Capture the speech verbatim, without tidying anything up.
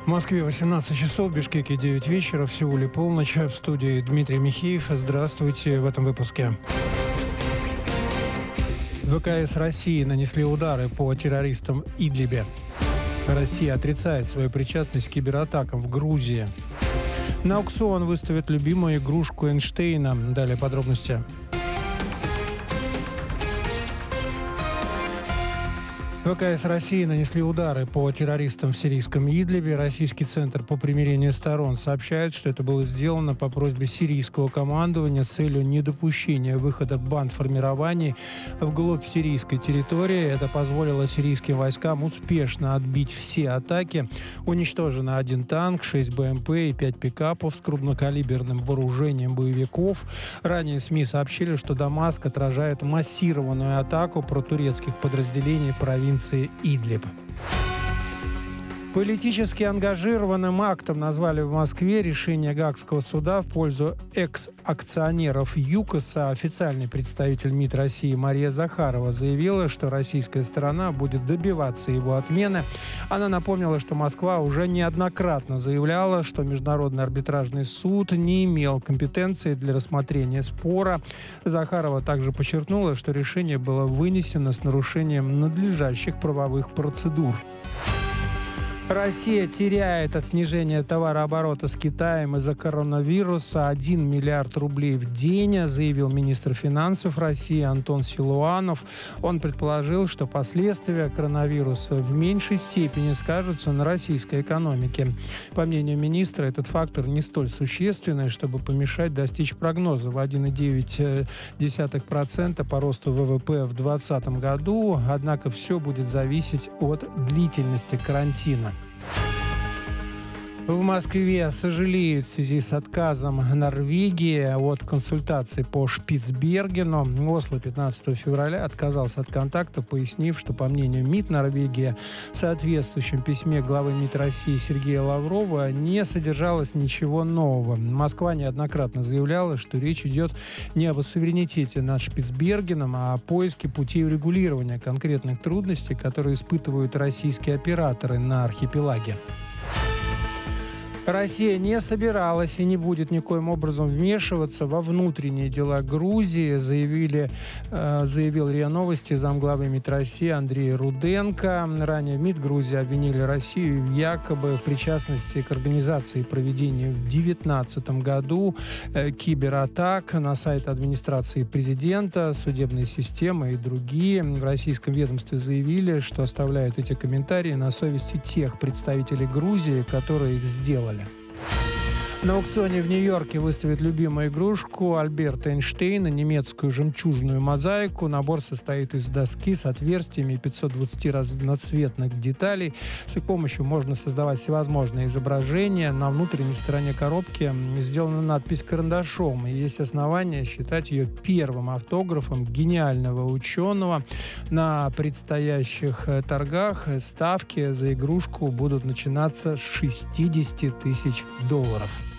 В Москве восемнадцать часов, в Бишкеке девять вечера, в Сеуле полночь. В студии Дмитрий Михеев. Здравствуйте в этом выпуске. ВКС России нанесли удары по террористам в Идлибе. Россия отрицает свою причастность к кибератакам в Грузии. На аукцион выставят любимую игрушку Эйнштейна. Далее подробности. ВКС России нанесли удары по террористам в сирийском Идлибе. Российский центр по примирению сторон сообщает, что это было сделано по просьбе сирийского командования с целью недопущения выхода бандформирований вглубь сирийской территории. Это позволило сирийским войскам успешно отбить все атаки. Уничтожено один танк, шесть БМП и пять пикапов с крупнокалиберным вооружением боевиков. Ранее СМИ сообщили, что Дамаск отражает массированную атаку протурецких подразделений провинции Идлиб. Политически ангажированным актом назвали в Москве решение Гаагского суда в пользу экс-акционеров ЮКОСа. Официальный представитель МИД России Мария Захарова заявила, что российская сторона будет добиваться его отмены. Она напомнила, что Москва уже неоднократно заявляла, что Международный арбитражный суд не имел компетенции для рассмотрения спора. Захарова также подчеркнула, что решение было вынесено с нарушением надлежащих правовых процедур. Россия теряет от снижения товарооборота с Китаем из-за коронавируса один миллиард рублей в день, заявил министр финансов России Антон Силуанов. Он предположил, что последствия коронавируса в меньшей степени скажутся на российской экономике. По мнению министра, этот фактор не столь существенный, чтобы помешать достичь прогноза в один целых девять десятых процента по росту ВВП в двадцатом году, однако все будет зависеть от длительности карантина. В Москве сожалеют в связи с отказом Норвегии от консультаций по Шпицбергену. Осло пятнадцатого февраля отказался от контакта, пояснив, что, по мнению МИД Норвегии, в соответствующем письме главы МИД России Сергея Лаврова не содержалось ничего нового. Москва неоднократно заявляла, что речь идет не об суверенитете над Шпицбергеном, а о поиске путей урегулирования конкретных трудностей, которые испытывают российские операторы на архипелаге. Россия не собиралась и не будет никоим образом вмешиваться во внутренние дела Грузии, заявили, э, заявил РИА Новости замглавы МИД России Андрей Руденко. Ранее МИД Грузии обвинили Россию в якобы в причастности к организации и проведению в две тысячи девятнадцатом году э, кибератак на сайт администрации президента, судебной системы и другие. В российском ведомстве заявили, что оставляют эти комментарии на совести тех представителей Грузии, которые их сделали. На аукционе в Нью-Йорке выставят любимую игрушку Альберта Эйнштейна, немецкую жемчужную мозаику. Набор состоит из доски с отверстиями и пятьсот двадцать разноцветных деталей. С их помощью можно создавать всевозможные изображения. На внутренней стороне коробки сделана надпись карандашом. И есть основания считать ее первым автографом гениального ученого. На предстоящих торгах ставки за игрушку будут начинаться с шестьдесят тысяч долларов.